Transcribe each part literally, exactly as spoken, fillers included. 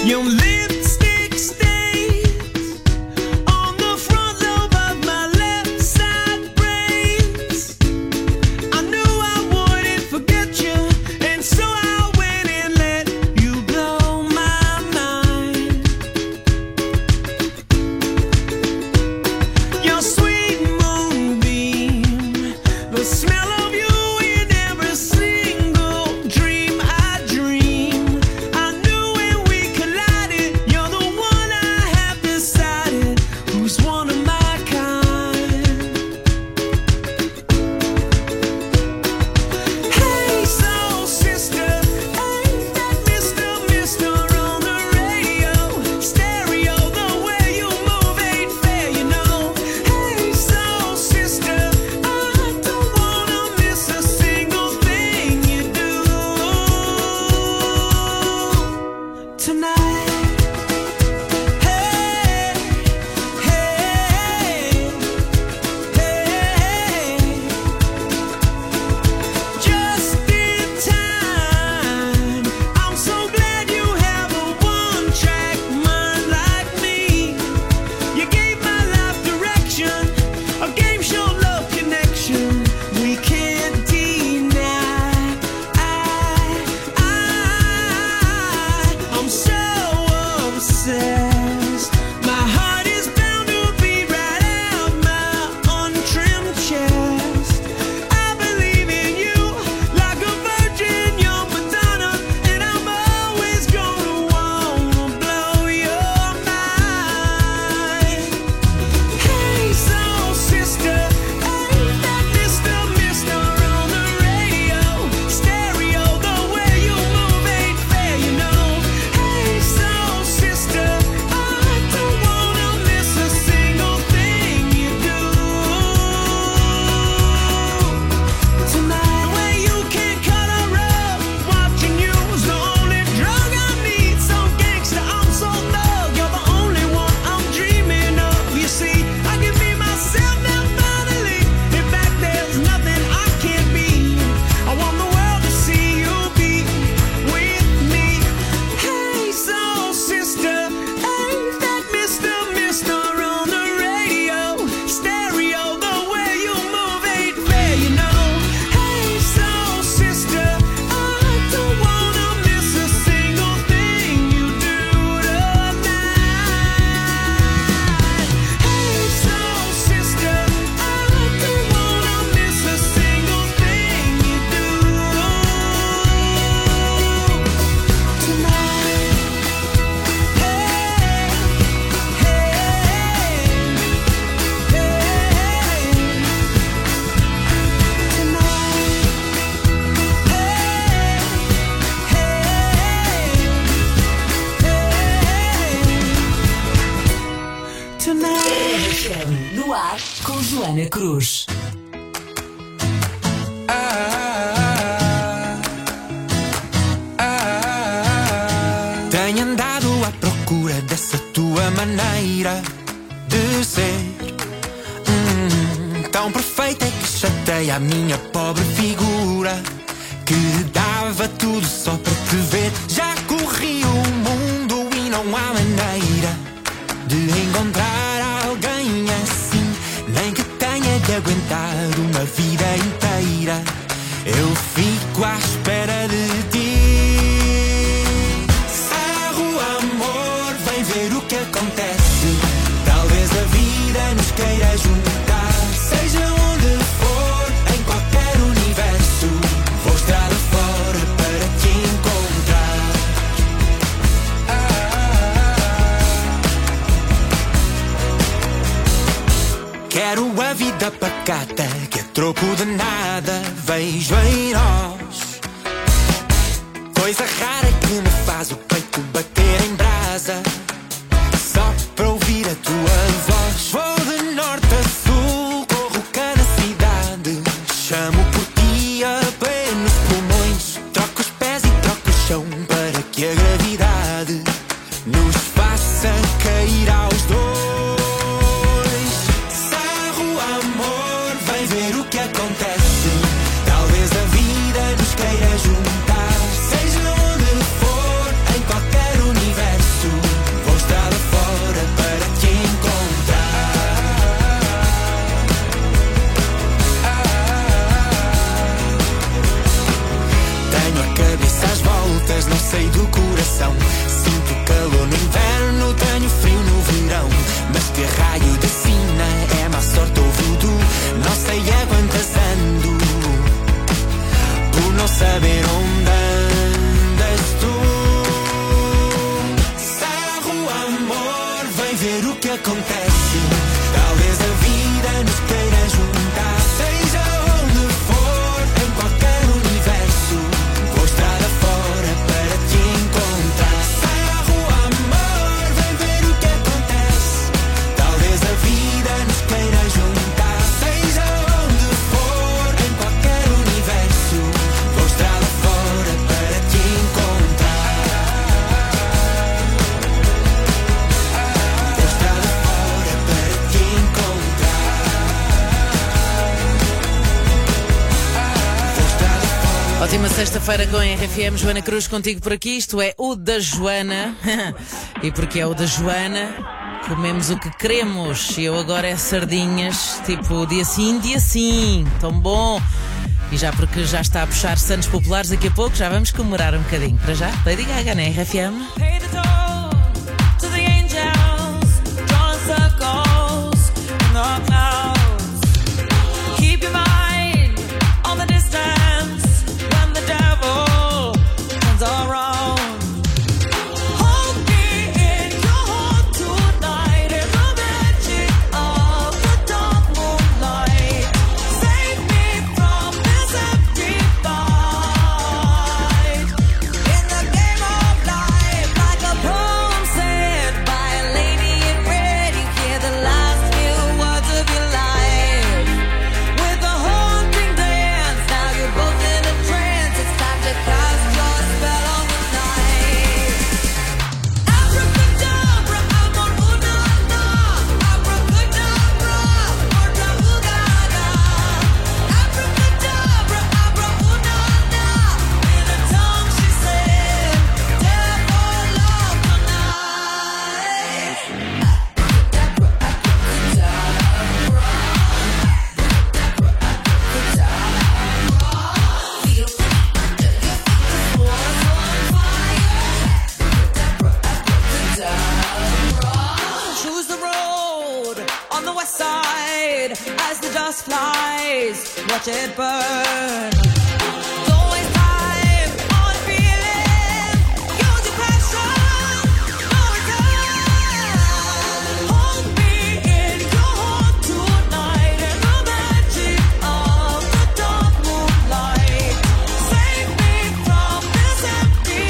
Your lipstick stains on the front lobe of my left side brains. I knew I wouldn't forget you, and so I went and let you blow my mind. Your sweet moonbeam, the smell of you in every single dream I dream. I knew when we collided, you're the one I have decided who's one of my kind. Hey, soul sister, ain't that Mister Mister on the radio? Stereo, the way you move ain't fair, you know. Hey, soul sister, I don't wanna miss a single thing you do tonight. Hey, hey, hey, just in time. I'm so glad you have a one-track mind like me. You gave my life direction, a game show love connection we can't deny. I, I, I'm so obsessed. My heart is bound to beat right out my untrimmed chest. I believe in you like a virgin, you're Madonna, and I'm always gonna wanna blow your mind. Hey, soul sister, ain't that Mister Mister on the radio? Stereo, the way you move ain't fair, you know. Hey, soul sister, I don't wanna miss a single thing you do tonight. The way you can cut a rug, watching you's the only drug I need. So gangsta, I'm so thug, you're the only one I'm dreaming of. You see, I can be myself now finally. In fact, there's nothing I can't be. I want the world to see you be with me. Hey, soul sister, ain't that Mister Mister on the radio? Stereo, the way you move ain't fair, you know. Hey, soul sister, I don't wanna miss a single thing you do tonight. Hey, soul sister, I don't wanna miss a single thing you do tonight. Hey, hey, hey, tonight. No ar com Joana Cruz. Tenho andado à procura dessa tua maneira de ser, Hum, tão perfeita que chateia a minha pobre figura, que dava tudo só para te ver. Já corri o mundo e não há maneira de encontrar alguém assim, nem que tenha de aguentar uma vida inteira. Eu fico à espera de ti. Sarro, amor, vem ver o que acontece. Talvez a vida nos queira juntar. Seja onde for, em qualquer universo, vou estrada fora para te encontrar. Ah, quero a vida pacata, que a troco de nada vejo em nós. Coisa rara que me faz o peito bater em brasa, só para ouvir a tua voz. Vou de norte a sul, corro cada cidade, chamo por ti a plenos pulmões. Troco os pés e troco o chão para que a gravidade nos faça cair aos dois. Sarro, amor, vem ver o que acontece. Talvez a vida nos queira juntar. Seja onde for, em qualquer universo, acontece. Talvez a vida nos queira juntar. Seja onde for, em qualquer universo, vou estrada fora para te encontrar. Sai à rua, amor, vem ver o que acontece. Talvez a vida nos queira juntar. Seja onde for, em qualquer universo, vou estrada fora para te encontrar. Vou estrada fora para te encontrar. Vou estrada fora. Ótima sexta-feira com a R F M. Joana Cruz contigo por aqui. Isto é o da Joana. E porque é o da Joana, comemos o que queremos. E eu agora é sardinhas, tipo dia sim, dia sim. Tão bom. E já porque já está a puxar Santos Populares, daqui a pouco já vamos comemorar um bocadinho. Para já, Lady Gaga na R F M. Pay the toll to the angels, drawing circles in the clouds. Keep your mind on the distance when the devil comes around. Hold me in your heart tonight in the magic of the dark moonlight. Save me from this empty fight. In the game of life, like a poem said by a lady in red, you hear the last few words of your life. With a haunting dance, now you're both in a trance. It's time to cast your spell on the night. Abracadabra, amor, una-na. Abracadabra, morta ugada. Abracadabra, abra, una-na. In a tongue she said, devil love tonight. Choose the road on the west side as the dust flies. Watch it burn. Don't waste time on feeling. Use your passion. No return. Hold me in your heart tonight in the magic of the dark moonlight. Save me from this empty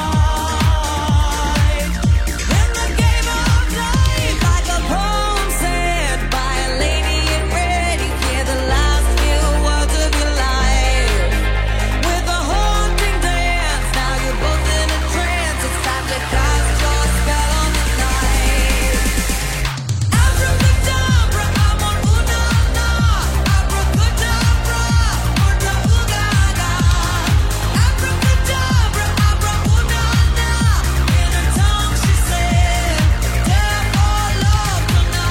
fight. In the game of life, like a poem said by a lady in red, you hear the last few words of your life. With a haunting dance, now you're both in a trance. It's time to cast your spell on the night. Abracadabra, amor, una-na. Abracadabra, morta ugada. Abracadabra, abra, una-na. In a tongue she said, devil love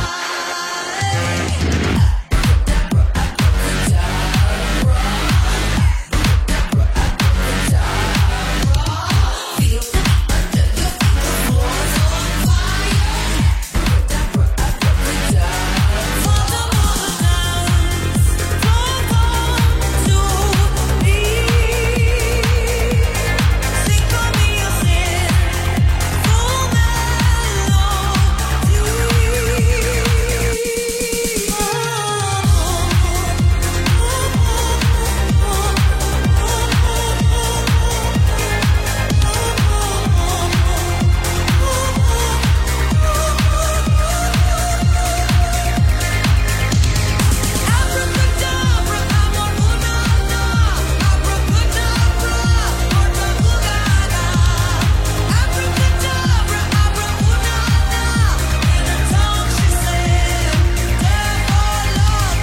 Abracadabra, amor, una-na. Abracadabra, morta ugada. Abracadabra, abra, una-na. In a tongue she said, devil love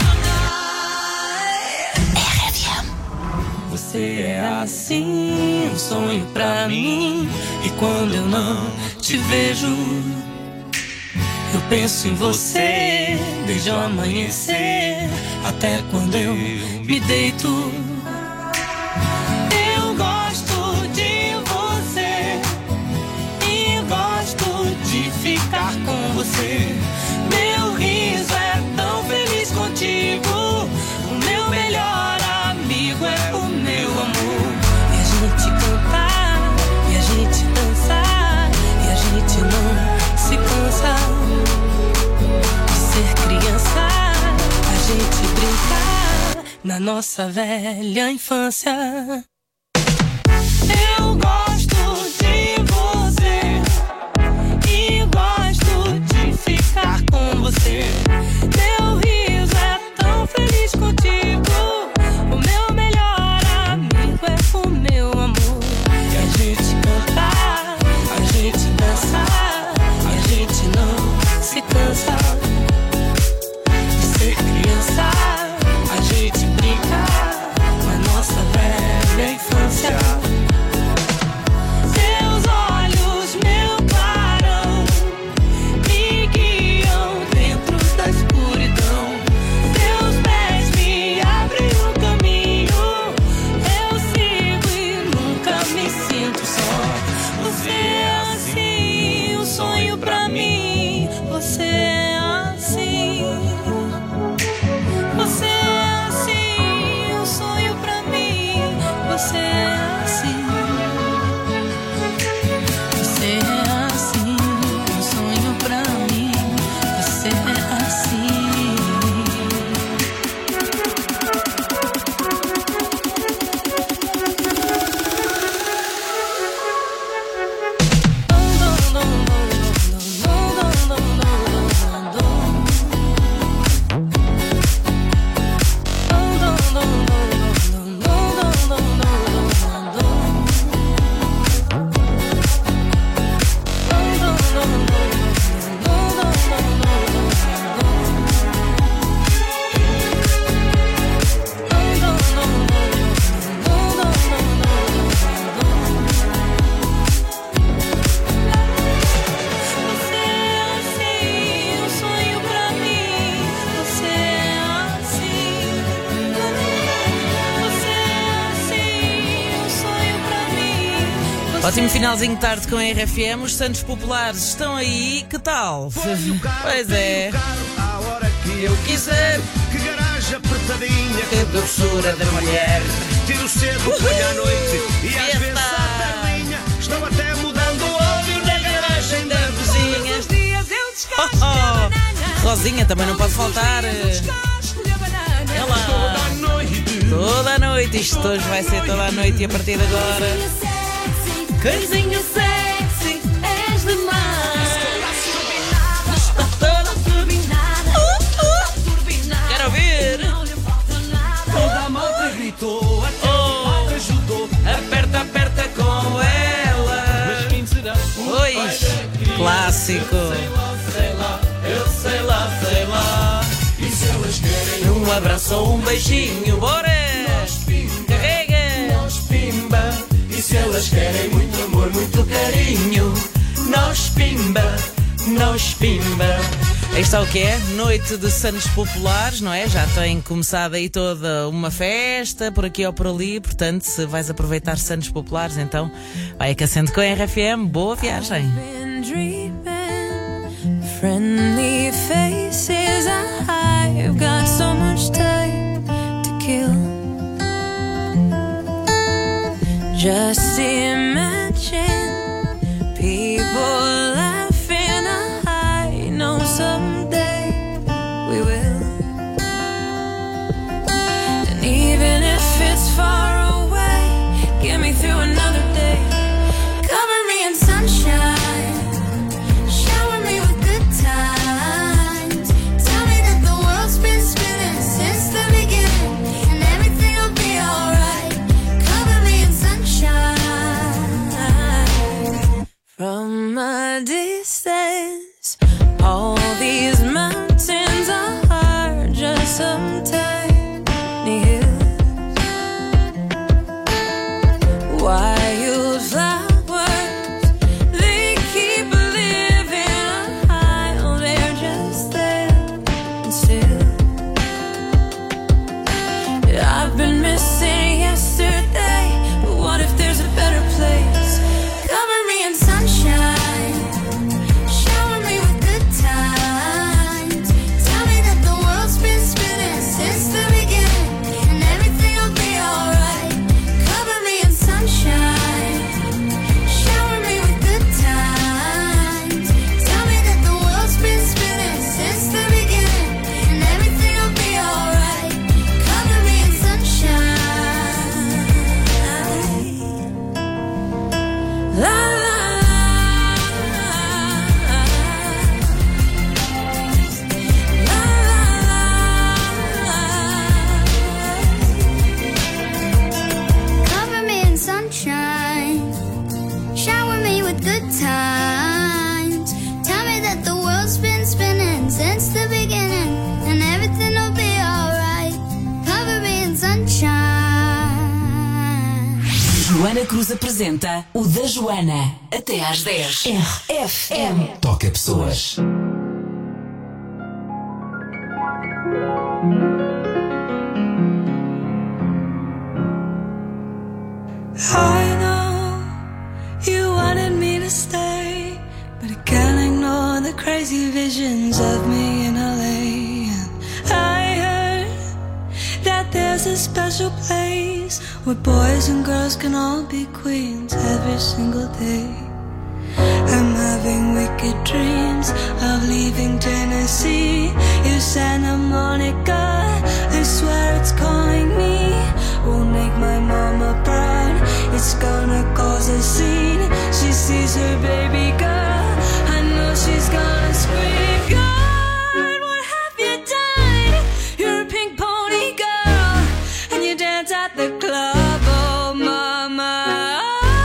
tonight. Você é assim, um sonho pra mim. E quando eu não te vejo, eu penso em você desde o amanhecer até quando eu me deito. Eu gosto de você e gosto de ficar com você. Meu riso é tão feliz contigo. O meu melhor amigo é o meu amor. E a gente cantar, e a gente dançar, e a gente não se cansa. a nossa velha infância. Eu gosto de você e gosto de ficar com você. Teu riso é tão feliz contigo. O meu melhor amigo é o meu amor. E a gente cantar, a gente dançar, a gente não se cansa de ser criança. A gente brinca com a nossa velha infância. Teus olhos, meu clarão, me guiam dentro da escuridão. Teus pés me abrem o caminho. Eu sigo e nunca me sinto só. Você é assim, um sonho pra mim. Você é assim. Você é assim, um sonho pra mim. Você é assim. Você é assim, um sonho pra mim. Você é assim. Você é assim, um sonho pra mim. Você é assim. Você é assim, um sonho pra mim. Você Ótimo finalzinho de tarde com a R F M. Os Santos Populares estão aí, que tal? Pois é. À hora que eu quiser. Que garagem apertadinha. Que doçura da mulher. Tiro cedo, ponho à noite. E às Fiesta. vezes à tardinha. Estou até mudando o óleo na garagem da vizinha. Os dias eu descasco Oh, a banana. oh. Rosinha também não pode faltar. Descasco-lhe a banana. Ela. Toda a noite. Toda a noite, isto hoje vai ser toda a noite e a partir de agora. Coisinha sexy, és demais. Toda turbinada. Turbinada. Quero ouvir. Não lhe falta nada. Toda a malta gritou. Até o Oh. padre ajudou. Aperta, aperta com ela. Mas quem será? Oi, clássico. Sei lá, eu sei lá, sei lá. E se elas querem Um abraço ou um beijinho, bora. Carrega. nós pimba? E se elas querem muito amor, muito carinho? Nós pimba, nós pimba. Aí está o que é? Noite de Santos Populares, não é? Já tem começado aí toda uma festa, por aqui ou por ali. Portanto, se vais aproveitar Santos Populares, então vai aquecendo com a R F M. Boa viagem. Been dreaming, friendly faces. I've got so much time to kill. Just imagine people laughing. I know someday we will. And even if it's far away, get me through another day. Cover me in sunshine, shower me with good times. Tell me that the world's been spinning since the beginning, and everything will be alright. Cover me in sunshine. From a distance, all these mountains are just some tiny hills. Wildflowers, they keep living high. Oh, they're just there and still. I've been missing yesterday, but what if there's a better place? Cover me in sunshine, shower me Cruz apresenta o da Joana. Até às dez. R F M. Toca pessoas. I know you wanted me to stay, but I can't ignore the crazy visions of me in L A. And I heard that there's a special place where boys and girls can all be queens every single day. I'm having wicked dreams of leaving Tennessee. You Santa Monica, I swear it's calling me. Won't make my mama proud, it's gonna cause a scene. She sees her baby girl, I know she's gonna scream. God, what have you done? You're a pink pony girl, and you dance at the club. Oh mama,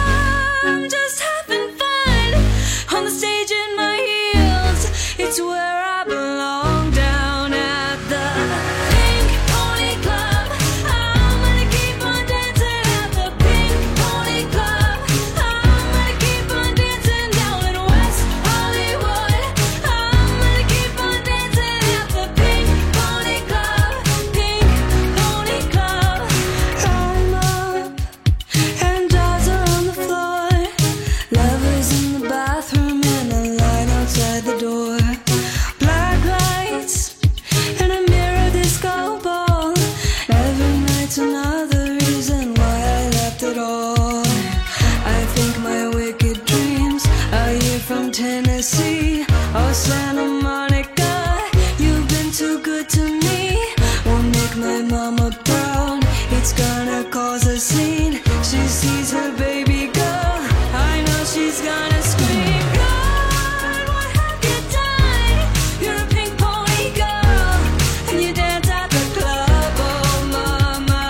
I'm just having fun on the stage in my heels. It's where I belong, down at the Pink Pony Club. I'm gonna keep on dancing at the Pink Pony Club. I'm gonna keep on dancing down in West Hollywood. I'm gonna keep on dancing at the Pink Pony Club. Pink Pony Club. I'm up and dolls are on the floor. Lovers in the bathroom and a light outside the door. Black lights and a mirror disco ball. Every night's another reason why I left it all. I think my wicked dreams are you from Tennessee or Santa Monica. You've been too good to me. Won't make my mama proud, it's gonna cause a scene. She sees her baby girl, I know she's gonna scream. God, what have you done? You're a pink pony girl, and you dance at the club. Oh mama,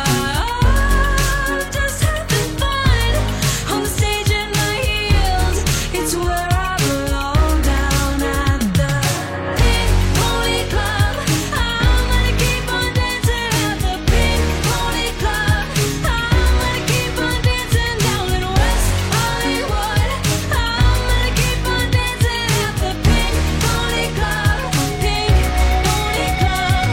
I'm just having fun on the stage in my heels. It's where I belong, down at the Pink Pony Club. I'm gonna keep on dancing at the Pink Pony Club. I'm gonna keep on dancing down in West Hollywood. I'm gonna keep on dancing at the Pink Pony Club. Pink Pony Club.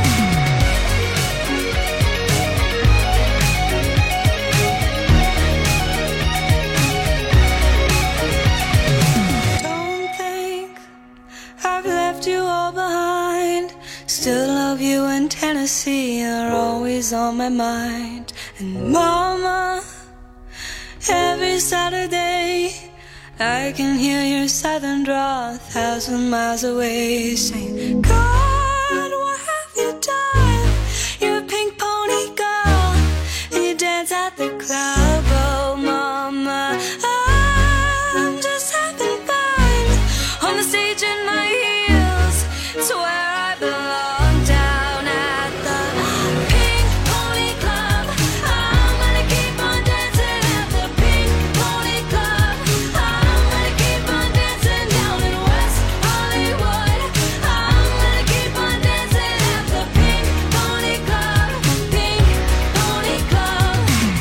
Don't think I've left you all behind. Still love you, and Tennessee are always on my mind. And mama, every Saturday I can hear your southern drawl a thousand miles away, saying, God, what have you done? You're a pink pony girl, and you dance at the club. Oh mama, I'm just having fun on the stage in my heels. It's where I belong, down at the Pink Pony Club. I'm gonna keep on dancing at the Pink Pony Club. I'm gonna keep on dancing down in West Hollywood. I'm gonna keep on dancing at the Pink Pony Club. Pink Pony Club.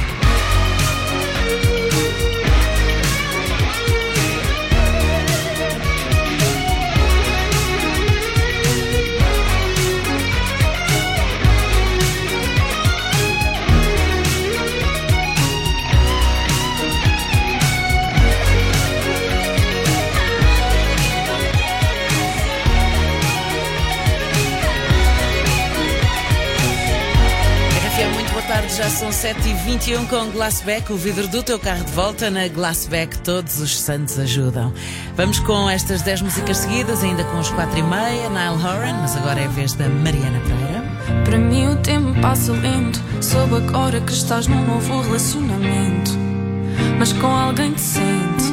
R F M, muito boa tarde, já são sete e vinte e um com Glassback, o vidro do teu carro de volta. Na Glassback todos os santos ajudam. Vamos com estas dez músicas seguidas, ainda com os quatro e meia, Niall Horan, mas agora é a vez da Mariana Pereira. Para mim o tempo passa lento. Soube agora que estás num novo relacionamento, mas com alguém decente.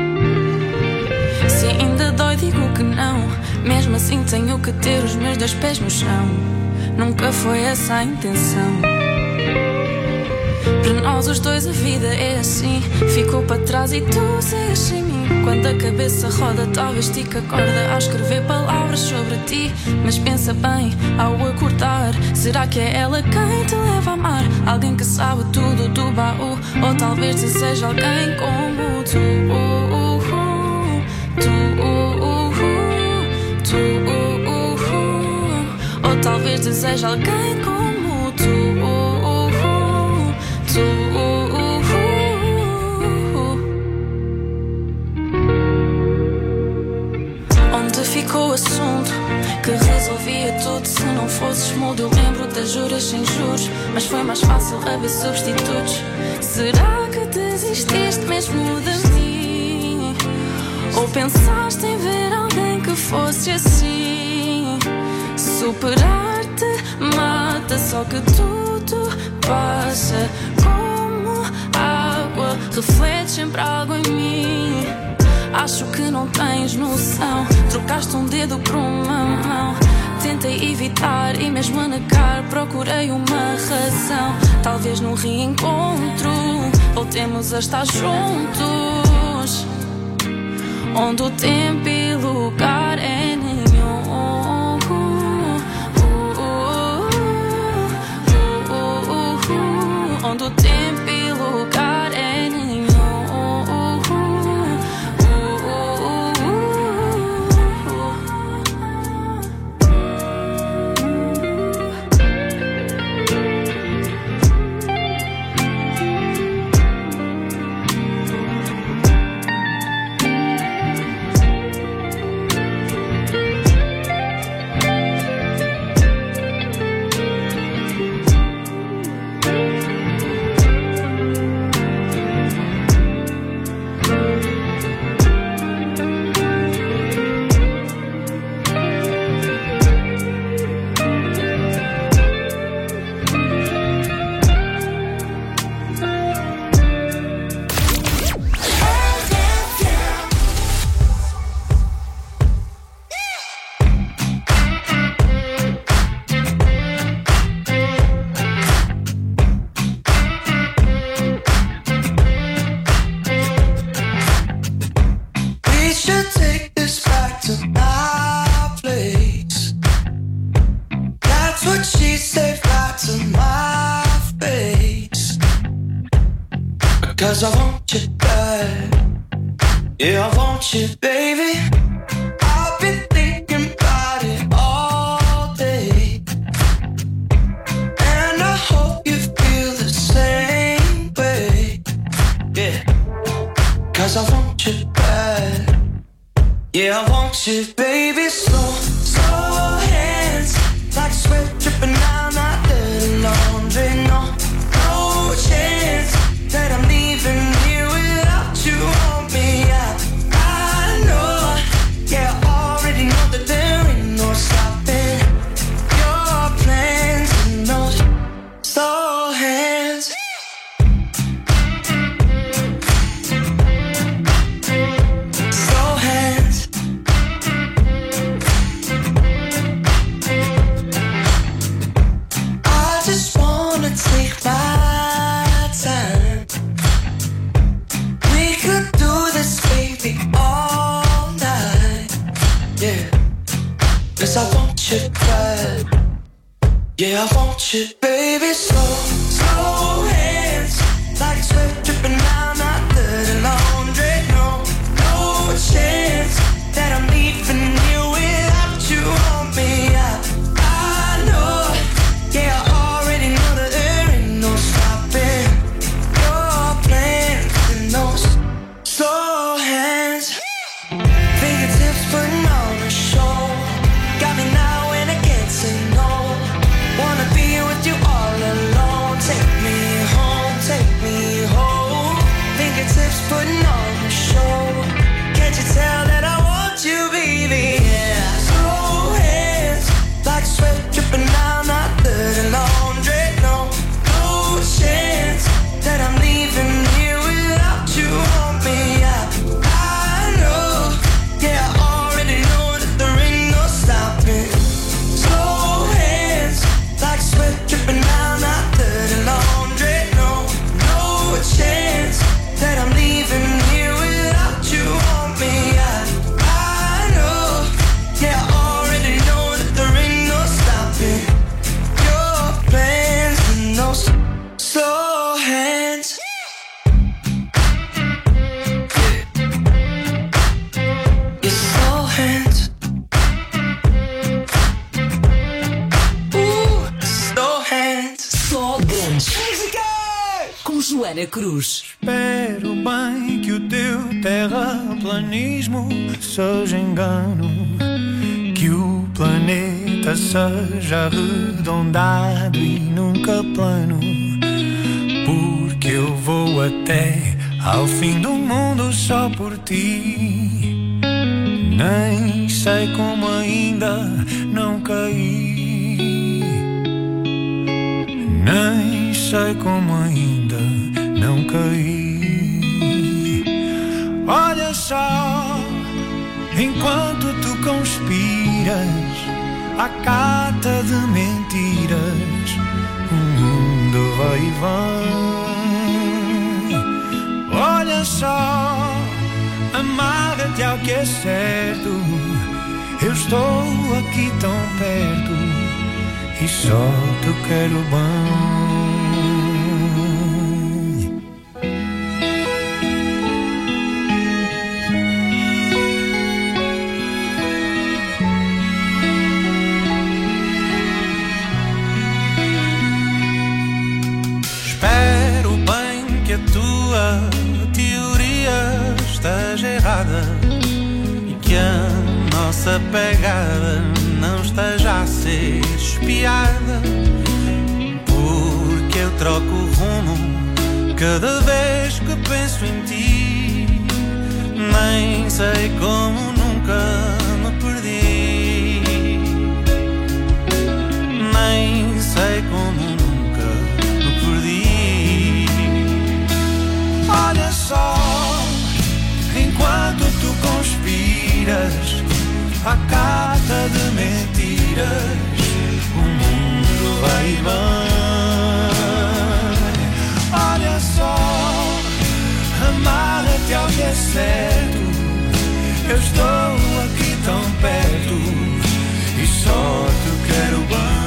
Se ainda dói digo que não, mesmo assim tenho que ter os meus dois pés no chão. Nunca foi essa a intenção. Para nós os dois a vida é assim. Ficou para trás e tu segues sem mim. Quando a cabeça roda, talvez estica a corda a escrever palavras sobre ti. Mas pensa bem ao acordar, será que é ela quem te leva a amar? Alguém que sabe tudo do baú, ou talvez seja alguém como tu. Tu, tu, ou talvez deseje alguém como tu. Tu, onde ficou o assunto que resolvia tudo? Se não fosses mudo, eu lembro das juras sem juros, mas foi mais fácil haver substitutos. Será que desististe mesmo de mim? Ou pensaste em ver alguém que fosse assim? Superar-te mata, só que tudo passa como água, reflete sempre algo em mim. Acho que não tens noção, trocaste um dedo por uma mão. Tentei evitar e mesmo a negar procurei uma razão. Talvez num reencontro voltemos a estar juntos, onde o tempo e lugar é nenhum. Onde o tempo e lugar é nenhum. Cause I want you bad. Yeah, I want you, baby. I've been thinking about it all day, and I hope you feel the same way. Yeah, cause I want you bad. Yeah, I want you, baby. Slow, slow hands, like sweat dripping down my dirty laundry. No, no chance that I'm leaving here without you on me. I, I know, yeah, I already know that there ain't no stopping your plans and those slow hands. Slow hands. I just wanna take my time. We could do this, baby, all night. Yeah, cause I want you bad. Yeah, I want you, baby. Slow, slow hands, like sweat dripping down my dirty laundry. No, no chance that I'm leaving here without you on me. I, I know, yeah, I already know that there ain't no stopping your plans and those slow hands. Fingertips putting on a show, got me now and I can't say no. Wanna be with you all alone. Joana Cruz. Espero bem que o teu terraplanismo seja engano, que o planeta seja arredondado e nunca plano, porque eu vou até ao fim do mundo só por ti. Nem sei como ainda não caí, nem sei como ainda não caí. Olha só, enquanto tu conspiras à cata de mentiras, o mundo vai e vem. Olha só, amarra-te ao que é certo. Eu estou aqui tão perto e só te quero bem. Espero bem que a tua teoria esteja errada e que a nossa pegada não esteja a ser espiada, porque eu troco o rumo cada vez que penso em ti. Nem sei como nunca me perdi, nem sei como nunca me perdi. Olha só, enquanto tu conspiras à cata de mentiras, o mundo vai e vem. Olha só, amarra-te ao que é certo. Eu estou aqui tão perto e só te quero bem.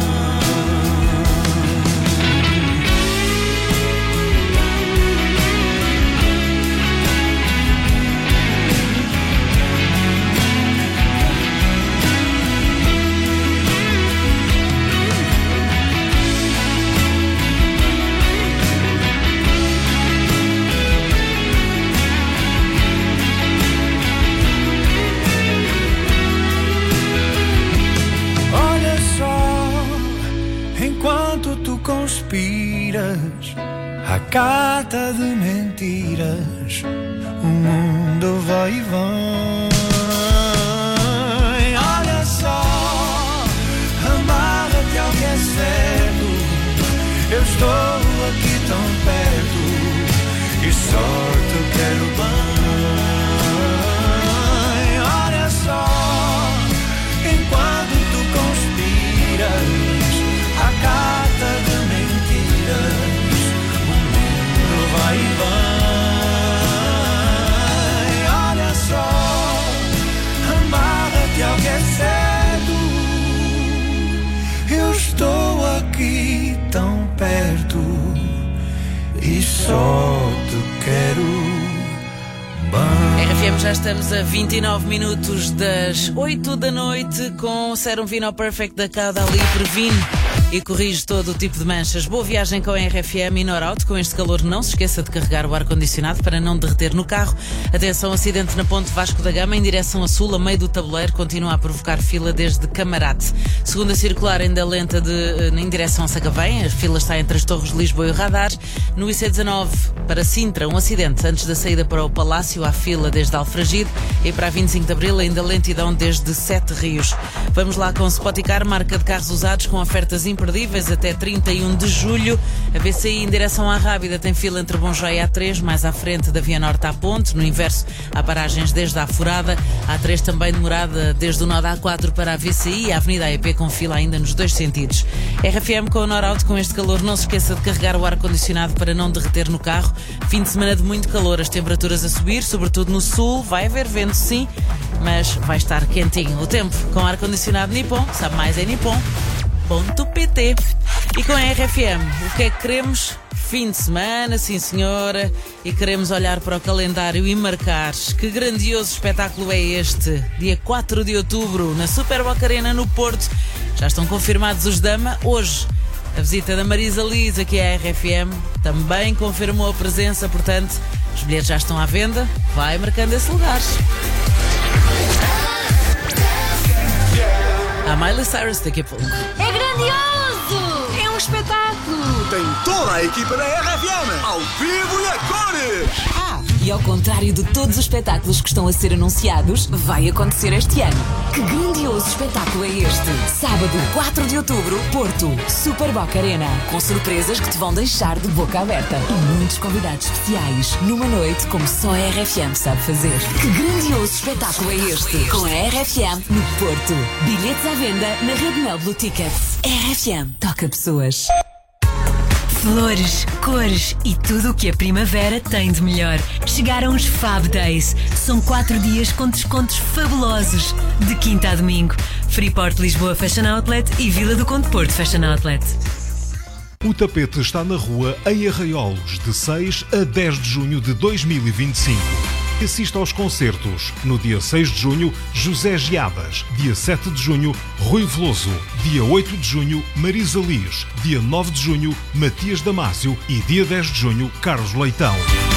Enquanto tu conspiras à cata de mentiras, o mundo vai e vem. Olha só, amarra-te ao que é certo. Eu estou aqui tão perto e só te quero bem. Olha só, enquanto tu conspiras a carta de mentiras, o mundo vai e vem. Olha só, amarra-te ao que é certo. Eu estou aqui tão perto e só te quero bem. R F M, já estamos a vinte e nove minutos das oito da noite com o Serum Vino Perfect da Caudali. Previne e corrige todo o tipo de manchas. Boa viagem com a R F M e Norauto. Com este calor, não se esqueça de carregar o ar-condicionado para não derreter no carro. Atenção, acidente na ponte Vasco da Gama em direção a sul, a meio do tabuleiro, continua a provocar fila desde Camarate. Segunda circular ainda lenta de, em direção a Sacavém. A fila está entre as Torres de Lisboa e o Radar. No I C dezanove para Sintra, um acidente antes da saída para o Palácio, há fila desde Alfragide, e para a vinte e cinco de Abril ainda lentidão desde Sete Rios. Vamos lá com Spoticar, marca de carros usados com ofertas imperdíveis até trinta e um de julho. A V C I em direção à Rábida tem fila entre Bom Joia e A três, mais à frente da Via Norte à Ponte. No inverso, há paragens desde a Furada. A três também demorada desde o nó da A quatro para a V C I e a Avenida A E P com fila ainda nos dois sentidos. R F M com o Norauto. Com este calor, não se esqueça de carregar o ar-condicionado para não derreter no carro. Fim de semana de muito calor, as temperaturas a subir, sobretudo no sul. Vai haver vento, sim, mas vai estar quentinho. O tempo com ar-condicionado Nippon, sabe mais é nippon ponto pt. E com a R F M, o que é que queremos? Fim de semana, sim senhora, e queremos olhar para o calendário e marcar que grandioso espetáculo é este. Dia quatro de outubro, na Super Boca Arena, no Porto. Já estão confirmados os Dama. Hoje A visita da Marisa Liz aqui à R F M também confirmou a presença, portanto, os bilhetes já estão à venda. Vai marcando esse lugar. A Miley Cyrus daqui a pouco. É grandioso! É um espetáculo! Tem toda a equipa da R F M, ao vivo e a cores! Ah, e ao contrário de todos os espetáculos que estão a ser anunciados, vai acontecer este ano. Que grandioso espetáculo é este? Sábado, quatro de outubro, Porto, Super Boca Arena. Com surpresas que te vão deixar de boca aberta. E muitos convidados especiais, numa noite como só a R F M sabe fazer. Que grandioso espetáculo é este? Com a R F M no Porto. Bilhetes à venda na Rede Mel Blue Tickets. R F M toca pessoas. Flores, cores e tudo o que a primavera tem de melhor. Chegaram os Fab Days. São quatro dias com descontos fabulosos. De quinta a domingo. Freeport Lisboa Fashion Outlet e Vila do Conde Porto Fashion Outlet. O tapete está na rua em Arraiolos, de seis a dez de junho de dois mil e vinte e cinco. Assista aos concertos. No dia seis de junho, José Geadas. Dia sete de junho, Rui Veloso. Dia oito de junho, Marisa Liz. Dia nove de junho, Matias Damasio. E dia dez de junho, Carlos Leitão.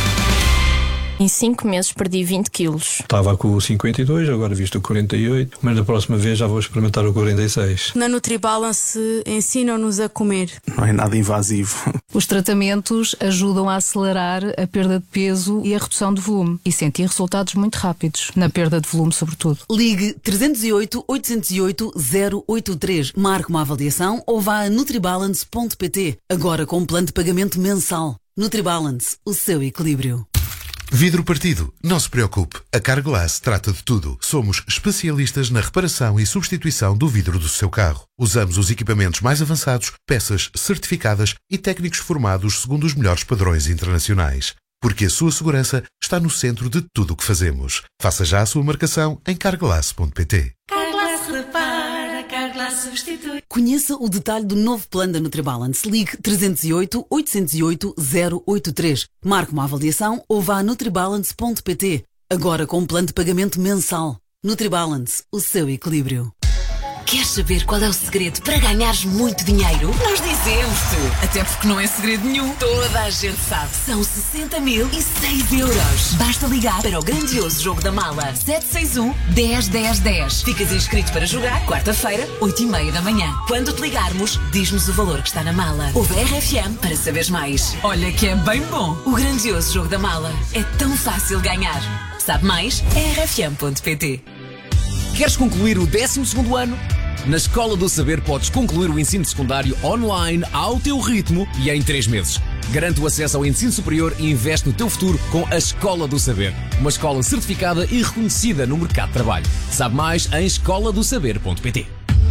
Em cinco meses perdi vinte quilos. Estava com o cinquenta e dois, agora visto o quarenta e oito, mas da próxima vez já vou experimentar o quarenta e seis. Na NutriBalance ensinam-nos a comer. Não é nada invasivo. Os tratamentos ajudam a acelerar a perda de peso e a redução de volume e sentir resultados muito rápidos, na perda de volume sobretudo. Ligue trezentos e oito, oitocentos e oito, zero oito três, marque uma avaliação ou vá a nutribalance ponto pt. Agora com um plano de pagamento mensal. NutriBalance, o seu equilíbrio. Vidro partido, não se preocupe, a Carglass trata de tudo. Somos especialistas na reparação e substituição do vidro do seu carro. Usamos os equipamentos mais avançados, peças certificadas e técnicos formados segundo os melhores padrões internacionais. Porque a sua segurança está no centro de tudo o que fazemos. Faça já a sua marcação em carglass ponto pt. Carglass repara, Carglass substitui. Conheça o detalhe do novo plano da NutriBalance. Ligue trezentos e oito, oitocentos e oito, zero oito três. Marque uma avaliação ou vá a nutribalance ponto pt. Agora com um plano de pagamento mensal. NutriBalance, o seu equilíbrio. Queres saber qual é o segredo para ganhares muito dinheiro? Nós dizemos-te! Até porque não é segredo nenhum. Toda a gente sabe. São sessenta mil e seis euros. Basta ligar para o grandioso jogo da mala. sete seis um, dez, dez, dez. Ficas inscrito para jogar quarta-feira, oito e meia da manhã. Quando te ligarmos, diz-nos o valor que está na mala. Ouve a R F M para saberes mais. Olha que é bem bom. O grandioso jogo da mala. É tão fácil ganhar. Sabe mais? R F M ponto pt. Queres concluir o décimo segundo ano? Na Escola do Saber podes concluir o ensino secundário online ao teu ritmo e em três meses. Garante o acesso ao ensino superior e investe no teu futuro com a Escola do Saber. Uma escola certificada e reconhecida no mercado de trabalho. Sabe mais em escola do saber ponto pt.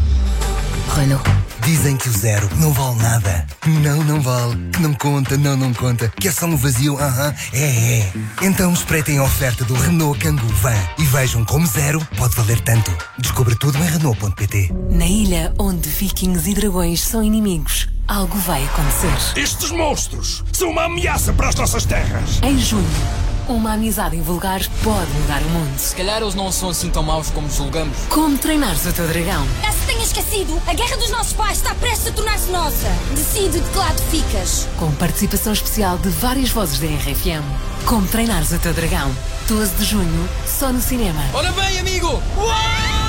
Renault. Dizem que o zero não vale nada. Não, não vale. Que não conta, não, não conta. Que é só um vazio, aham, uh-huh. é, é. Então espreitem a oferta do Renault Kangoo Van e vejam como zero pode valer tanto. Descubra tudo em renault ponto pt. Na ilha onde vikings e dragões são inimigos, algo vai acontecer. Estes monstros são uma ameaça para as nossas terras. Em junho, uma amizade invulgar pode mudar o mundo. Se calhar eles não são assim tão maus como julgamos. Como treinares o teu dragão? Caso tenha esquecido, a guerra dos nossos pais está prestes a tornar-se nossa. Decide de que lado ficas. Com participação especial de várias vozes da R F M. Como treinares o teu dragão? doze de junho, só no cinema. Ora bem, amigo! Uau!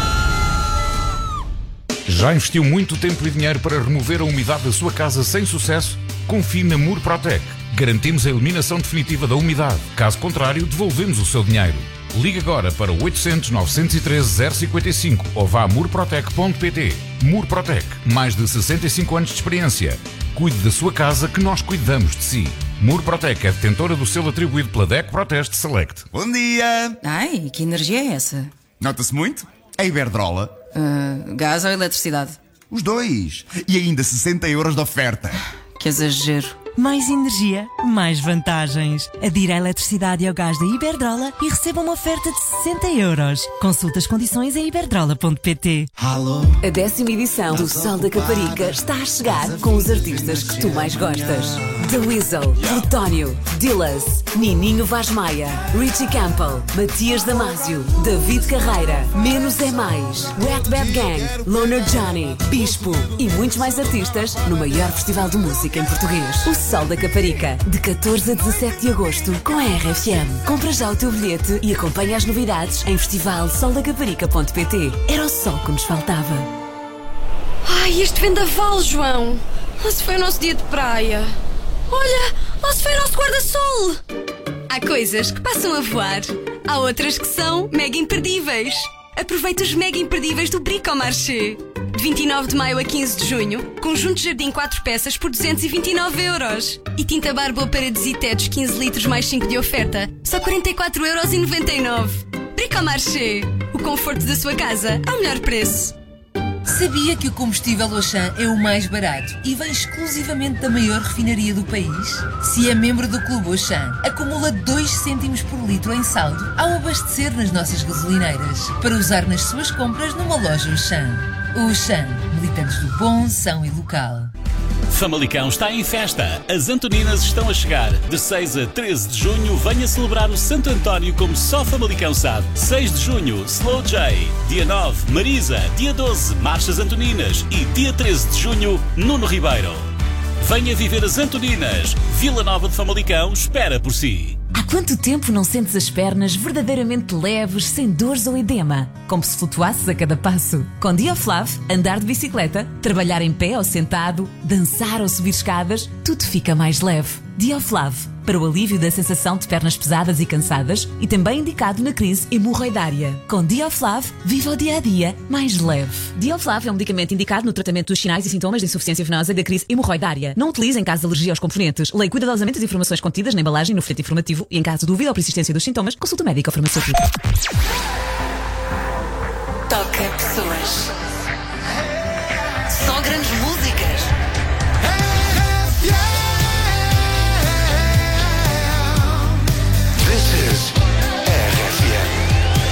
Já investiu muito tempo e dinheiro para remover a umidade da sua casa sem sucesso? Confie na Murprotec. Garantimos a eliminação definitiva da umidade. Caso contrário, devolvemos o seu dinheiro. Ligue agora para o oitocentos, novecentos e treze, zero cinquenta e cinco ou vá a murprotec ponto pt. Murprotec. Mais de sessenta e cinco anos de experiência. Cuide da sua casa que nós cuidamos de si. Murprotec é detentora do selo atribuído pela D E C Proteste Select. Bom dia! Ai, que energia é essa? Nota-se muito? A Iberdrola. Uh, gás ou eletricidade? Os dois. E ainda sessenta euros de oferta. Que exagero. Mais energia, mais vantagens. Adira a eletricidade e ao gás da Iberdrola e receba uma oferta de sessenta euros. Consulte as condições em iberdrola ponto pt. A décima edição do Sol da Caparica está a chegar com os artistas que tu mais gostas. The Weasel, Plutónio, Dillas, Nininho Vaz Maia, Richie Campbell, Matias Damasio, David Carreira, Menos é Mais, Wet Bad Gang, Loner Johnny, Bispo e muitos mais artistas no maior festival de música em português, o Sol da Caparica, de catorze a dezassete de agosto com a R F M. Compra já o teu bilhete e acompanha as novidades em festival sol da caparica ponto pt. Era o sol que nos faltava. Ai, este vendaval, João. Lá se foi o nosso dia de praia. Olha, lá se foi o nosso guarda-sol. Há coisas que passam a voar. Há outras que são mega imperdíveis. Aproveita os mega imperdíveis do Bricomarché. De vinte e nove de maio a quinze de junho, conjunto de jardim quatro peças por duzentos e vinte e nove euros. E tinta Barbo paredes e tetos quinze litros mais cinco de oferta, só quarenta e quatro euros e noventa e nove. Bricomarché. O conforto da sua casa ao melhor preço. Sabia que o combustível Auchan é o mais barato e vem exclusivamente da maior refinaria do país? Se é membro do Clube Auchan, acumula dois cêntimos por litro em saldo ao abastecer nas nossas gasolineiras, para usar nas suas compras numa loja Auchan. Auchan, militantes do bom, são e local. Famalicão está em festa. As Antoninas estão a chegar. De seis a treze de junho, venha celebrar o Santo António como só Famalicão sabe. seis de junho, Slow J. Dia nove, Marisa. Dia doze, Marchas Antoninas. E dia treze de junho, Nuno Ribeiro. Venha viver as Antoninas. Vila Nova de Famalicão espera por si. Há quanto tempo não sentes as pernas verdadeiramente leves, sem dores ou edema? Como se flutuasses a cada passo. Com Diaflav, andar de bicicleta, trabalhar em pé ou sentado, dançar ou subir escadas, tudo fica mais leve. Diaflav, para o alívio da sensação de pernas pesadas e cansadas e também indicado na crise hemorroidária. Com Diaflav, viva o dia-a-dia mais leve. Diaflav é um medicamento indicado no tratamento dos sinais e sintomas de insuficiência venosa e da crise hemorroidária. Não utilize em caso de alergia aos componentes. Leia cuidadosamente as informações contidas na embalagem e no folheto informativo e em caso de dúvida ou persistência dos sintomas, consulte o médico ou farmacêutico. Toca pessoas. Só grandes músicas. This is R F M.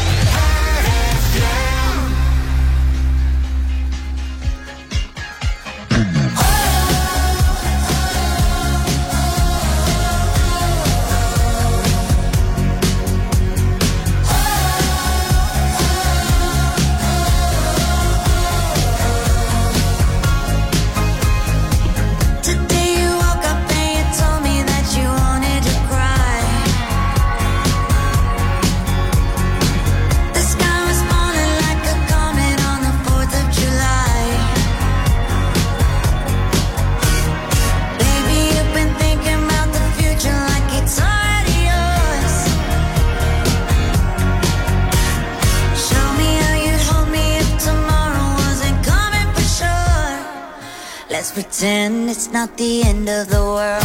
Let's pretend it's not the end of the world.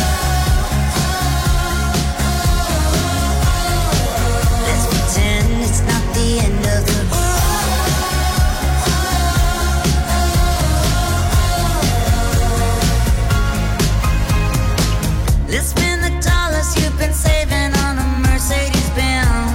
Let's pretend it's not the end of the world. Let's spend the dollars you've been saving on a Mercedes Benz.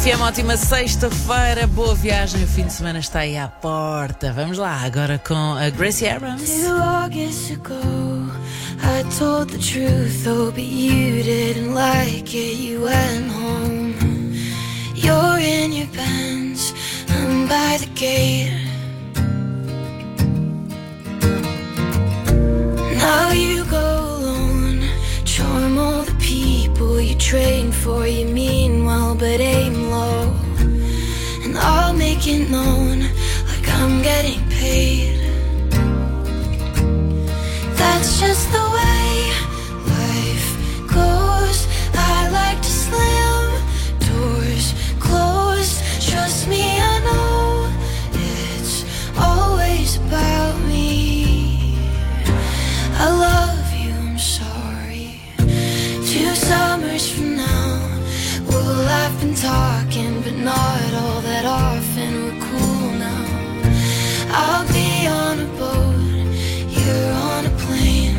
F M, ótima sexta-feira, boa viagem, o fim de semana está aí à porta. Vamos lá, agora com a Gracie Abrams. I told the truth, oh, but you didn't like it, you went home. You're in your Benz, I'm by the gate. Now you go alone, charm all the people you train for, you mean well but aim low. And I'll make it known, like I'm getting paid. That's just the way life goes. I like to slam doors closed. Trust me, I know it's always about me. I love you, I'm sorry. Two summers from now, we'll have been talking, but not all that often. We're cool now. I'll be on a boat, you're on a plane,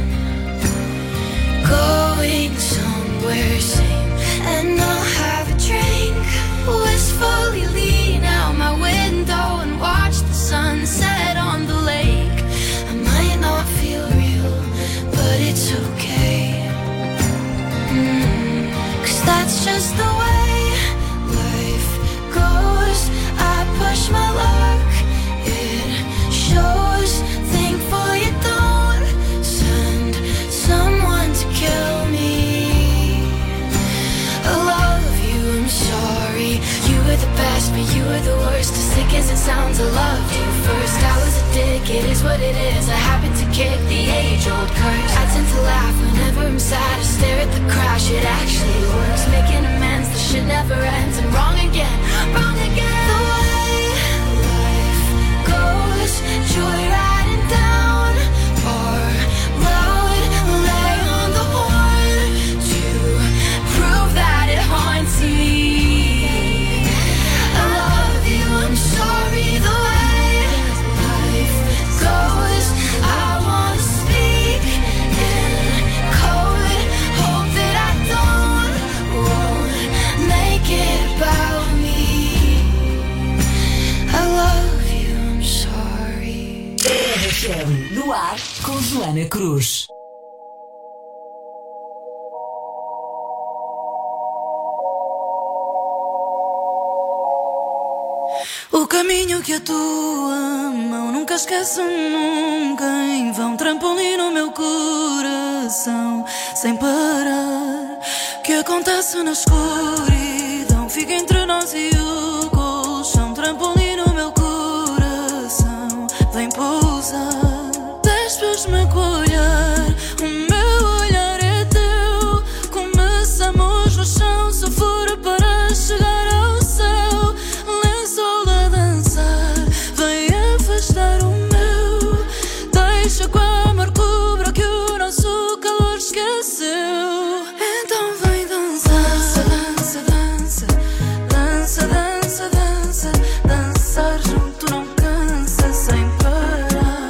going somewhere sane. And I'll have a drink, wistfully lean out my window and watch the sunset on the lake. I might not feel real, but it's okay. mm, Cause that's just the way life goes. I push my luck, it shows. Thankful you don't send someone to kill me. I love you, I'm sorry. You were the best, but you were the worst. As sick as it sounds, I loved you first. I was a dick, it is what it is. I happen to kick the age-old curse. I tend to laugh whenever I'm sad. I stare at the crash, it actually works. Making amends, the shit never ends. I'm wrong again, wrong again. The way life goes, joyriding down our road, lay on the horn to prove that it haunts me. I love you, I'm sorry. The way life goes, I wanna speak in code, hope that I don't won't make it about me. I love you, I'm sorry. R F M no ar com Joana Cruz. O caminho que a tua mão nunca esquece nunca. Em vão trampolim no meu coração, sem parar. Que acontece na escuridão, fica entre nós e o colchão. Trampolim no meu coração, vem pousar. Despedes-me com o olhar, o meu olhar é teu. Começamos no chão, se for para chegar ao céu. Lençol a dançar, vem afastar o meu. Deixa que o amor cubra que o nosso calor esqueceu. Então vem dançar, dança, dança, dança, dança, dança, dançar junto não cansa sem parar.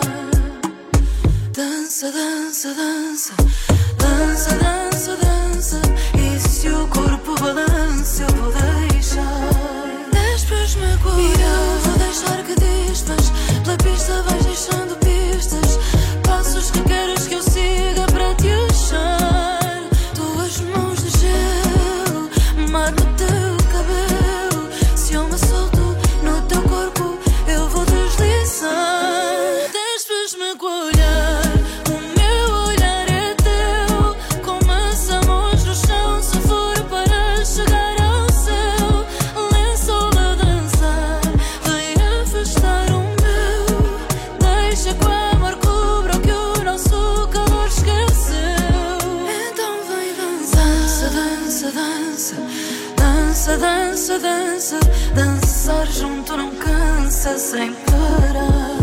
Dança, dança, dança, dança, dança, dança. E se o corpo balança eu vou deixar. Despedes-me com o olhar, eu vou deixar que dispas. Pela pista vais deixando pistas, passos que queres que eu siga para te achar. Tuas mãos de gelo, mar no teu cabelo. Se eu me solto no teu corpo eu vou deslizar. Despedes-me com o olhar, o meu olhar é teu. Começamos no chão, se for para chegar ao céu. Lençol a dançar, vem afastar o meu. Deixa que o amor cubra o que o nosso calor esqueceu. Então vem dançar, dança, dança, dança, dança, dança. Dançar junto não cansa sem parar.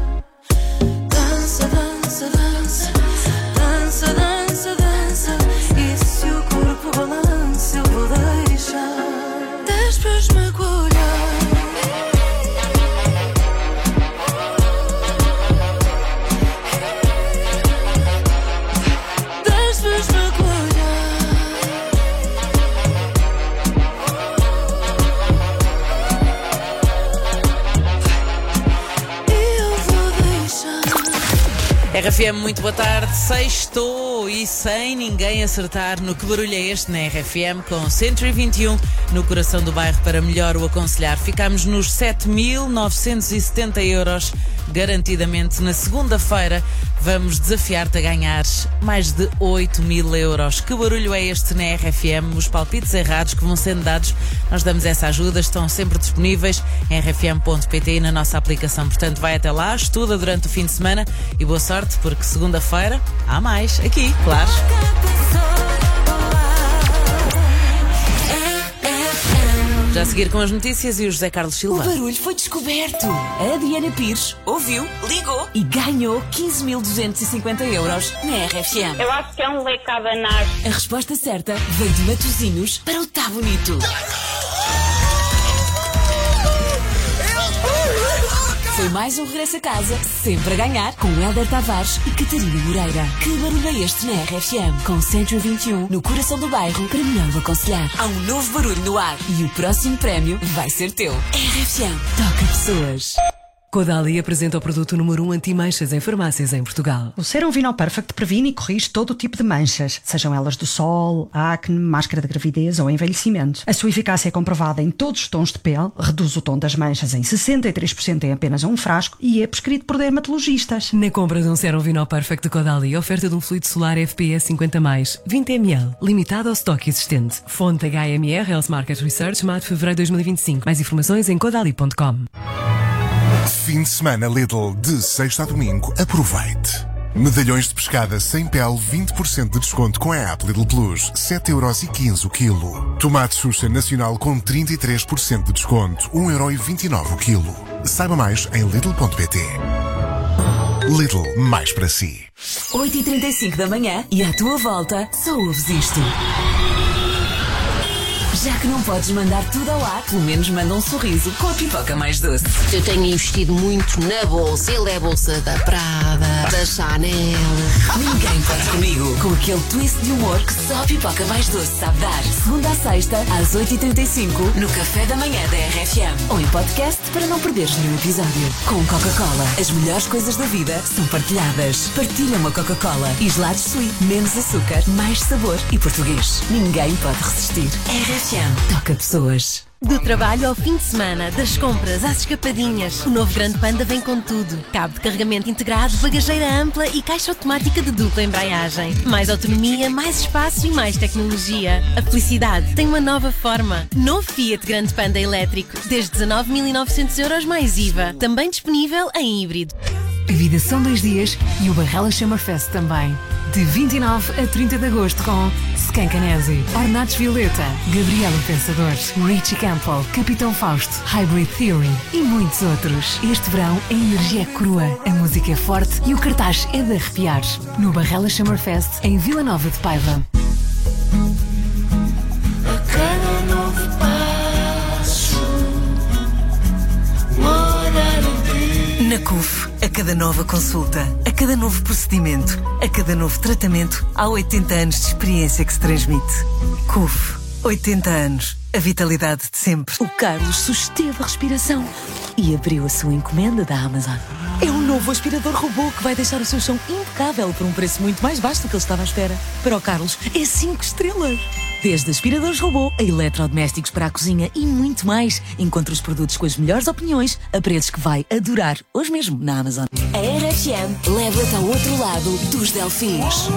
Dança, dança, dança, dança, dança, dança. E se o corpo balança eu vou deixar. Despedes-me com o olhar. Despedes-me com o olhar. R F M, muito boa tarde. Sextou e sem ninguém acertar no que barulho é este na R F M, com Century vinte e um no coração do bairro para melhor o aconselhar. Ficámos nos sete mil novecentos e setenta euros, garantidamente. Na segunda-feira vamos desafiar-te a ganhar mais de oito mil euros. Que barulho é este na R F M? Os palpites errados que vão sendo dados, nós damos essa ajuda, estão sempre disponíveis em r f m ponto p t e na nossa aplicação. Portanto, vai até lá, estuda durante o fim de semana e boa sorte, porque segunda-feira há mais aqui, claro. Já a seguir com as notícias e o José Carlos Silva. O barulho foi descoberto. A Diana Pires ouviu, ligou e ganhou quinze mil duzentos e cinquenta euros na R F M. Eu acho que é um leque a abanar. A resposta certa veio de Matosinhos para o Tá Bonito. Foi mais um regresso a casa, sempre a ganhar, com Hélder Tavares e Catarina Moreira. Que barulho é este na R F M? Com Century vinte e um, no coração do bairro, para melhor o aconselhar. Há um novo barulho no ar e o próximo prémio vai ser teu. R F M, toca pessoas. Caudalie apresenta o produto número um anti-manchas em farmácias em Portugal. O Serum Vinol Perfect previne e corrige todo o tipo de manchas, sejam elas do sol, acne, máscara de gravidez ou envelhecimento. A sua eficácia é comprovada em todos os tons de pele, reduz o tom das manchas em sessenta e três por cento em apenas um frasco e é prescrito por dermatologistas. Na compra de um Serum Vinol Perfect de Caudalie, oferta de um fluido solar F P S cinquenta mais, vinte mililitros, limitado ao estoque existente. Fonte H M R Health Market Research, maio de fevereiro de dois mil e vinte e cinco. Mais informações em caudalie ponto com. Fim de semana Lidl, de sexta a domingo, aproveite. Medalhões de pescada sem pele, vinte por cento de desconto com a app Lidl Plus, sete euros e quinze o quilo. Tomate Xuxa Nacional com trinta e três por cento de desconto, um euro e vinte e nove o quilo. Saiba mais em lidl ponto p t. Lidl, mais para si. oito e trinta e cinco da manhã e à tua volta só ouves isto. Já que não podes mandar tudo ao ar, pelo menos manda um sorriso com a pipoca mais doce. Eu tenho investido muito na bolsa. Ele é a bolsa da Prada, da Chanel. Ninguém pode comigo. Com aquele twist de humor que só a pipoca mais doce sabe dar. Segunda a sexta, às oito e trinta e cinco, no Café da Manhã da R F M. Ou em podcast para não perderes nenhum episódio. Com Coca-Cola, as melhores coisas da vida são partilhadas. Partilha uma Coca-Cola e gelados Sweet. Menos açúcar, mais sabor e português. Ninguém pode resistir. R F M. Toca pessoas. Do trabalho ao fim de semana, das compras às escapadinhas, o novo Grande Panda vem com tudo. Cabo de carregamento integrado, bagageira ampla e caixa automática de dupla embreagem. Mais autonomia, mais espaço e mais tecnologia. A felicidade tem uma nova forma. Novo Fiat Grande Panda elétrico, desde dezanove mil e novecentos euros mais I V A. Também disponível em híbrido. A vida são dois dias e o Barrela Summerfest também. De vinte e nove a trinta de agosto com Skankanese, Ornatos Violeta, Gabriela Pensador, Richie Campbell, Capitão Fausto, Hybrid Theory e muitos outros. Este verão a energia é crua, a música é forte e o cartaz é de arrepiar. No Barrela Summerfest, em Vila Nova de Paiva. A cada novo passo, morar em ti. Na C U F, a cada nova consulta, a cada novo procedimento, a cada novo tratamento, há oitenta anos de experiência que se transmite. C U F, oitenta anos, a vitalidade de sempre. O Carlos susteve a respiração e abriu a sua encomenda da Amazon. É um novo aspirador robô que vai deixar o seu chão impecável por um preço muito mais baixo do que ele estava à espera. Para o Carlos, é cinco estrelas. Desde aspiradores robô a eletrodomésticos para a cozinha e muito mais. Encontre os produtos com as melhores opiniões a preços que vai adorar hoje mesmo na Amazon. A R F M leva-te ao outro lado dos Delfins.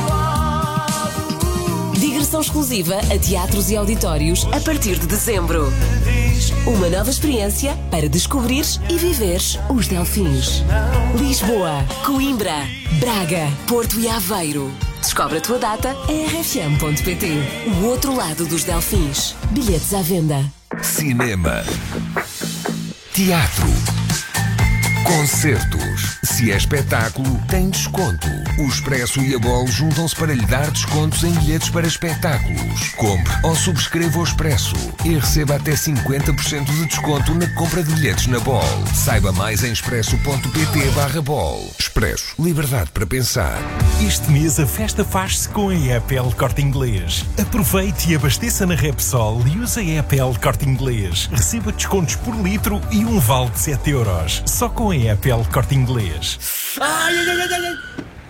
Digressão exclusiva a teatros e auditórios a partir de dezembro. Uma nova experiência para descobrires e viveres os Delfins. Lisboa, Coimbra, Braga, Porto e Aveiro. Descobre a tua data em r f m ponto p t. O outro lado dos Delfins. Bilhetes à venda. Cinema. Teatro. Concertos. Se é espetáculo, tem desconto. O Expresso e a Bol juntam-se para lhe dar descontos em bilhetes para espetáculos. Compre ou subscreva o Expresso e receba até cinquenta por cento de desconto na compra de bilhetes na Bol. Saiba mais em expresso ponto p t barra bol. Expresso. Liberdade para pensar. Este mês a festa faz-se com a E P L Corte Inglês. Aproveite e abasteça na Repsol e use a E P L Corte Inglês. Receba descontos por litro e um vale de sete euros. Só com a E P L Corte Inglês. Ai, ai, ai, ai, ai.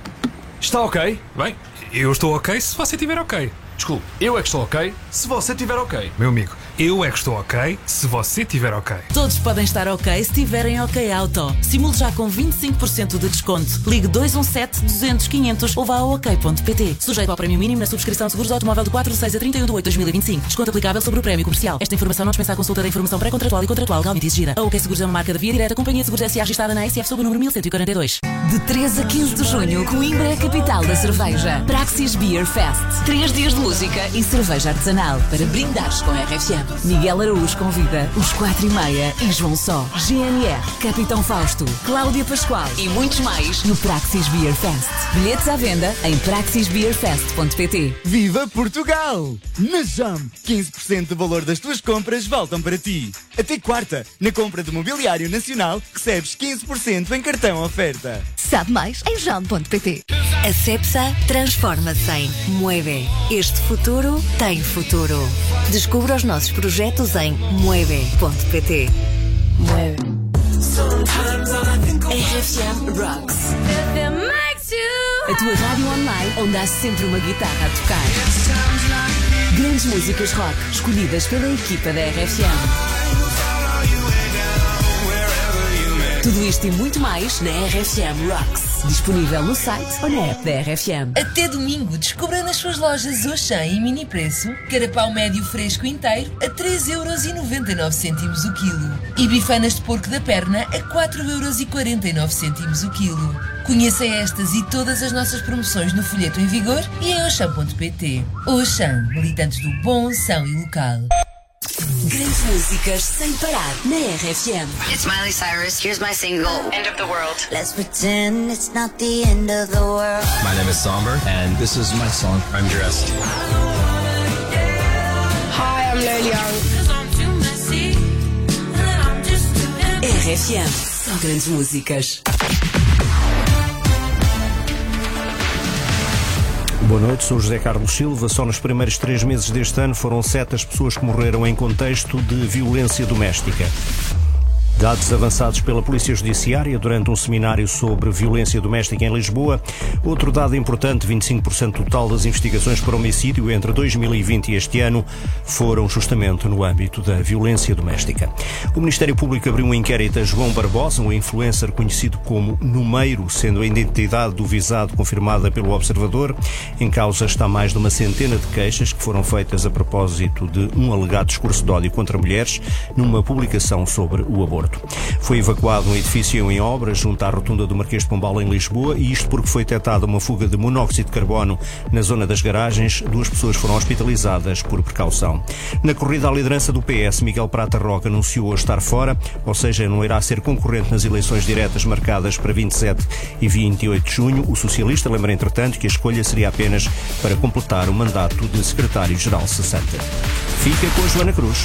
Está ok? Bem, eu estou ok se você estiver ok. Desculpe, eu é que estou ok se você estiver ok. Meu amigo, eu é que estou ok se você estiver ok. Todos podem estar ok se estiverem ok auto. Simule já com vinte e cinco por cento de desconto. Ligue dois um sete, duzentos, quinhentos ou vá ao ok ponto pt. Sujeito ao prémio mínimo na subscrição de seguros automóvel de quatro de seis a trinta e um de oito de dois mil e vinte e cinco. Desconto aplicável sobre o prémio comercial. Esta informação não dispensa a consulta da informação pré-contratual e contratual legalmente exigida. A OK Seguros é uma marca da Via Direta, Companhia de Seguros S A registrada na A S F sob o número mil cento e quarenta e dois. De treze a quinze de junho, Coimbra é a capital da cerveja. Praxis Beer Fest. Três dias de música e cerveja artesanal para brindares com a R F M. Miguel Araújo convida os quatro e meia e João Só, G N R, Capitão Fausto, Cláudia Pascoal e muitos mais no Praxis Beer Fest. Bilhetes à venda em praxis beer fest ponto pt. Viva Portugal! Na Jam, quinze por cento do valor das tuas compras voltam para ti. Até quarta, na compra de mobiliário nacional, recebes quinze por cento em cartão oferta. Sabe mais em jam ponto pt. A Cepsa transforma-se em Mueve. Este futuro tem futuro. Descubra os nossos projetos em mueve ponto pt. Mueve. R F M Rocks. A tua rádio online onde há sempre uma guitarra a tocar. Grandes músicas rock escolhidas pela equipa da R F M. Tudo isto e muito mais na R F M Rocks. Disponível no site ou na app da R F M. Até domingo, descubra nas suas lojas Auchan e mini preço carapau médio fresco inteiro a três euros e noventa e nove cêntimos o quilo e bifanas de porco da perna a quatro euros e quarenta e nove cêntimos o quilo. Conheça estas e todas as nossas promoções no folheto em vigor e em auchan ponto pt. Auchan, militantes do bom, são e local. Grandes músicas sem parar na R F M. It's Miley Cyrus. Here's my single, End of the World. Let's pretend it's not the end of the world. My name is Somber, and this is my song, I'm Dressed. Hi, I'm Lil Young. R F M, só grandes músicas. Boa noite, sou José Carlos Silva. Só nos primeiros três meses deste ano foram sete as pessoas que morreram em contexto de violência doméstica. Dados avançados pela Polícia Judiciária durante um seminário sobre violência doméstica em Lisboa. Outro dado importante, vinte e cinco por cento total das investigações por homicídio entre dois mil e vinte e este ano foram justamente no âmbito da violência doméstica. O Ministério Público abriu um inquérito a João Barbosa, um influencer conhecido como Numeiro, sendo a identidade do visado confirmada pelo Observador. Em causa está mais de uma centena de queixas que foram feitas a propósito de um alegado discurso de ódio contra mulheres numa publicação sobre o aborto. Foi evacuado um edifício em obras junto à rotunda do Marquês de Pombal em Lisboa, e isto porque foi detectada uma fuga de monóxido de carbono na zona das garagens. Duas pessoas foram hospitalizadas por precaução. Na corrida à liderança do P S, Miguel Prata Roca anunciou hoje estar fora, ou seja, não irá ser concorrente nas eleições diretas marcadas para vinte e sete e vinte e oito de junho. O socialista lembra, entretanto, que a escolha seria apenas para completar o mandato de secretário-geral sessenta. Fica com a Joana Cruz.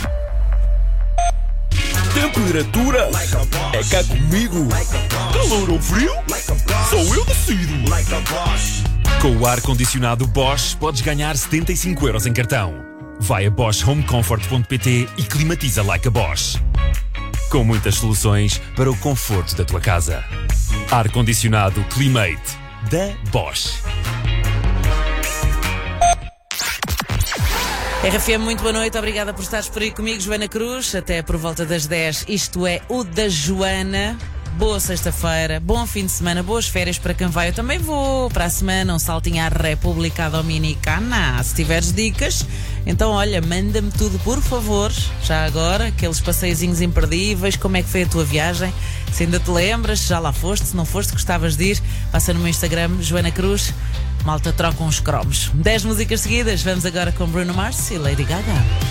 Temperatura é cá comigo. Calor ou frio? Sou eu decido. Com o ar-condicionado Bosch podes ganhar setenta e cinco euros em cartão. Vai a bosch home comfort ponto pt e climatiza like a Bosch. Com muitas soluções para o conforto da tua casa. Ar-condicionado Climate da Bosch. R F M, muito boa noite, obrigada por estares por aí comigo, Joana Cruz, até por volta das dez, isto é o da Joana. Boa sexta-feira, bom fim de semana, boas férias para quem vai. Eu também vou para a semana, um saltinho à República Dominicana. Se tiveres dicas, então olha, manda-me tudo, por favor. Já agora, aqueles passeiozinhos imperdíveis, como é que foi a tua viagem? Se ainda te lembras, se já lá foste, se não foste, gostavas de ir, passa no meu Instagram, Joana Cruz. Malta, troca uns cromos. dez músicas seguidas, vamos agora com Bruno Mars e Lady Gaga.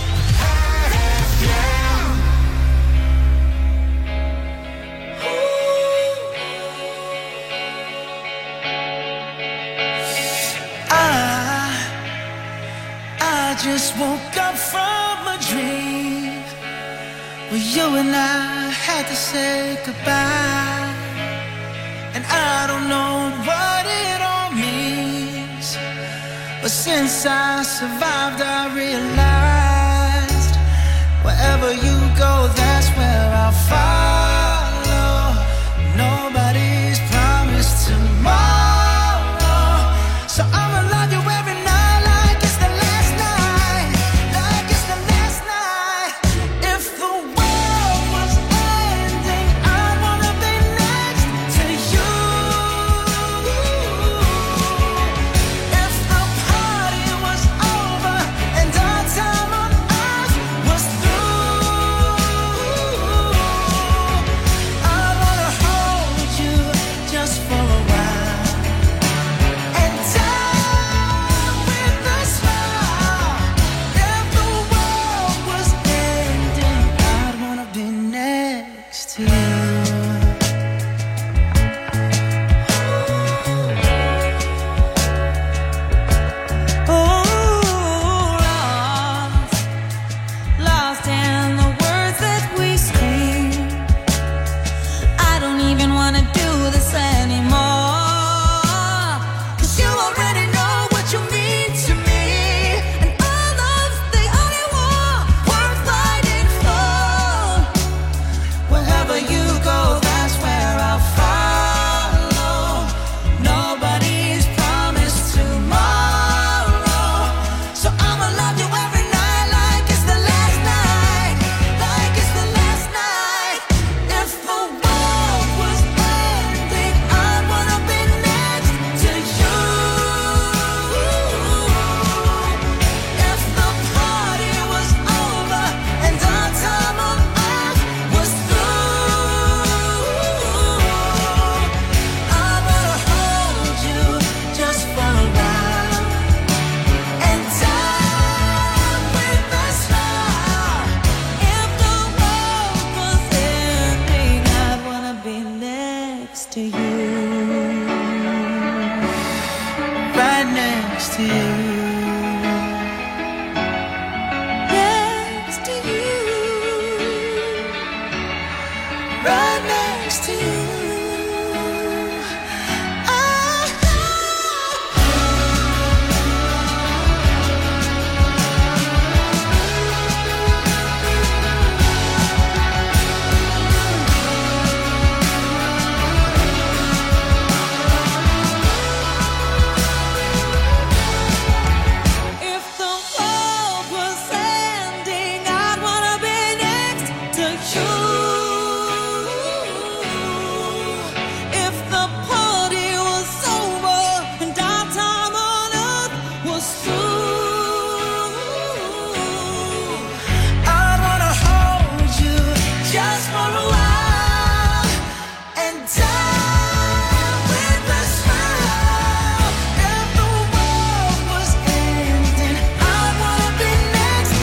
I, I just woke up from a dream where you and I had to say goodbye, and I don't know what it all means, but since I survived I realized wherever you go, that's where I'll find